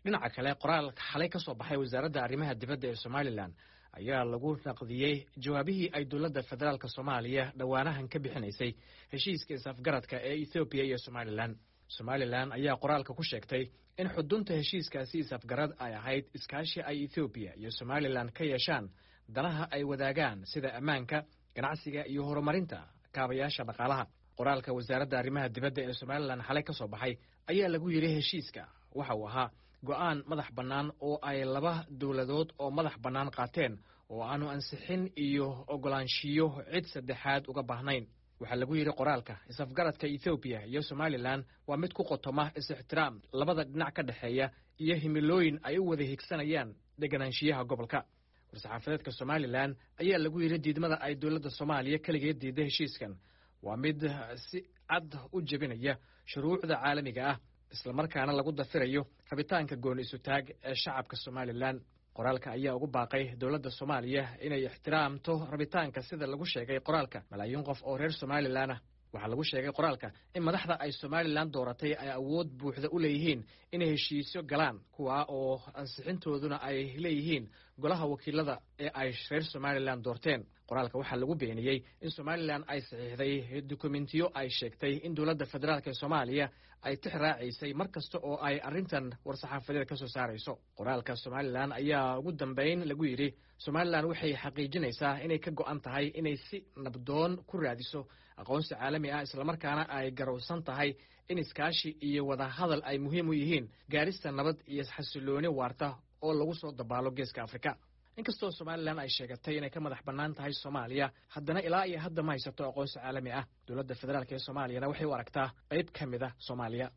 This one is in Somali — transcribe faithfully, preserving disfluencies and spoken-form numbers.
dhinaca kale qoraal xalay ka soo baxay wasaaradda arrimaha dibadda ee Somaliland ayaa lagu naqdiyey jawaabihii ay dowladda federaalka Soomaaliya dhawaanahan ka bixinaysay heshiiska is-afgaradka ee Ethiopia iyo Somaliland. Somaliland ayaa qoraalka ku sheegtay in xudunta heshiiskaasi is-afgarad ay ahayd iskaashi ay Ethiopia iyo Somaliland ka yeeshaan danaha ay wadaagaan sida ammaanka, ganacsiga iyo horumarinta kaabayaasha dhaqaalaha. qoraalka wasaaradda arrimaha dibadda ee Somaliland xalay ka soo baxay ayaa lagu yiri heshiiska waxa uu ahaa go'aan madax bannaan oo ay laba dawladood oo madax bannaan qaateen oo aanu ansixin iyo ogolaanshiyo cid saddexaad uga baahnayn. waxaa lagu yiri qoraalka is-afgaradka Ethiopia iyo Somaliland waa mid ku qotoma is-ixtiraam labada dhinac ka dhaxeeya iyo himilooyin ay u wada higsanayaan deganaanshiyaha gobolka. war-saxaafadeedka Somaliland ayaa lagu yiri diidmada ay dowladda Soomaaliya kaligeed diiday heshiiskan waa mid si cad u jebinaya shuruucda caalamiga ah isla markaana lagu dafirayo rabitaanka gooni isu taag ee shacabka Somaliland. qoraalka ayaa ugu baaqay dowladda Soomaaliya inay ixtiraamto rabitaanka sida lagu sheegay qoraalka malaayiin qof oo reer Somaliland ah. waxaa lagu sheegay qoraalka in madaxda ay Somaliland dooratay ay awood buuxda u leeyihiin inay heshiisyo galaan kuwa oo ansixintooduna ay leeyihiin golaha wakiilada ee ay reer Somaliland doorteen. qoraalka waxaa lagu beeniyey in Somaliland ay saxiixday dokumentiyo ay sheegtay in dowladda federaalka ee Soomaaliya ay tixraacisay markasta oo ay arrintan war-saxaafadeed ka soo saarayso. qoraalka Somaliland ayaa ugu dambeyn lagu yiri Somaliland waxay xaqiijinaysaa inay ka go'an tahay inay si nabdoon ku raadiso aqoonsi caalami ah isla markaana ay garowsan tahay in iskaashi iyo wada hadal ay muhiim u yihiin gaarista nabad iyo xasilooni waarta oo lagu soo dabaalo geeska Afrika. inkastoo Somaliland ay sheegatay inay ka madax bannaan tahay Soomaaliya haddana ilaa iyo hadda ma haysato aqoonsi caalami ah. dowladda federaalka ee Soomaaliyana waxay u aragtaa qayb ka mid ah Soomaaliya.